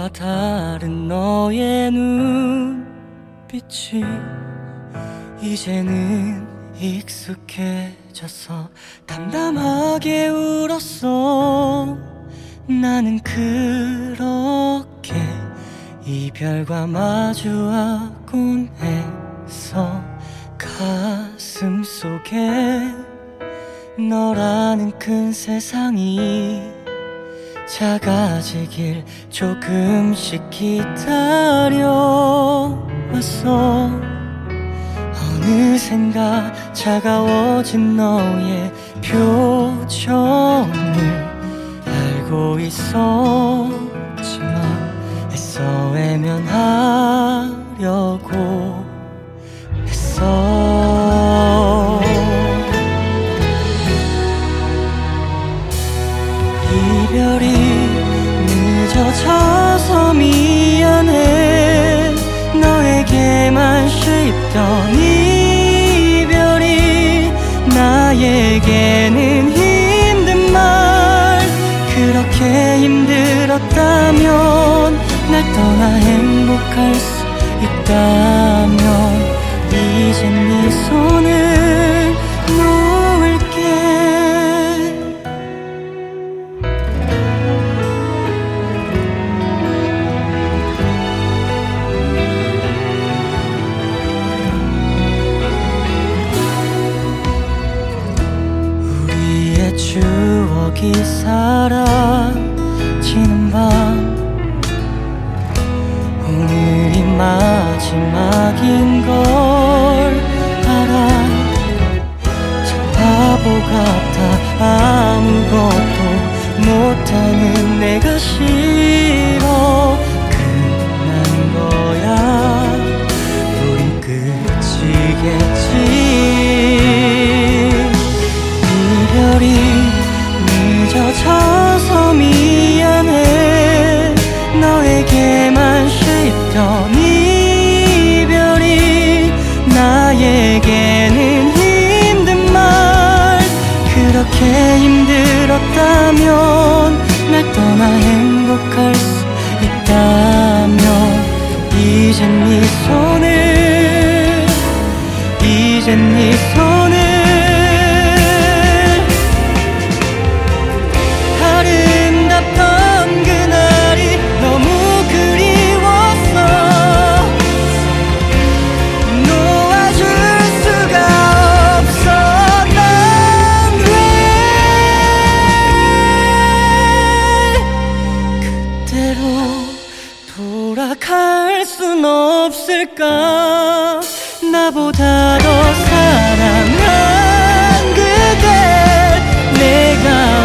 그때와 다른 너의 눈빛이 이제는 익숙해져서 담담하게 울었어. 나는 그렇게 이별과 마주하곤 했어. 가슴 속에 너라는 큰 세상이 작아지길 조금씩 기다려왔어. 어느샌가 차가워진 너의 표정을 알고 있었지만 애써 외면하려고 했어. 이별이 늦어져서 미안해. 너에게만 쉽던 이별이 나에게는 힘든 말. 그렇게 힘들었다면 날 떠나 행복할 수 있다면 이제 네 손을 놓을게. 우리의 추억이 사라지는 밤, 오늘이 마지막인 걸 알아. 참 바보 같아. 아무것도 못하는 내가 싫어. 끝난 거야. 우린 끝이겠지. 이별이 늦어져서 미안해. 너에게만 쉽던 이별이 나에게는 힘든 말. 그렇게 힘들었다면 날 떠나 행복할 수 있다면 이젠 네 손을 아름답던 그날이 너무 그리웠어. 놓아줄 수가 없어. 난 왜 그때로 돌아갈 순 없을까. 나보다 더 사랑한 그댈 내가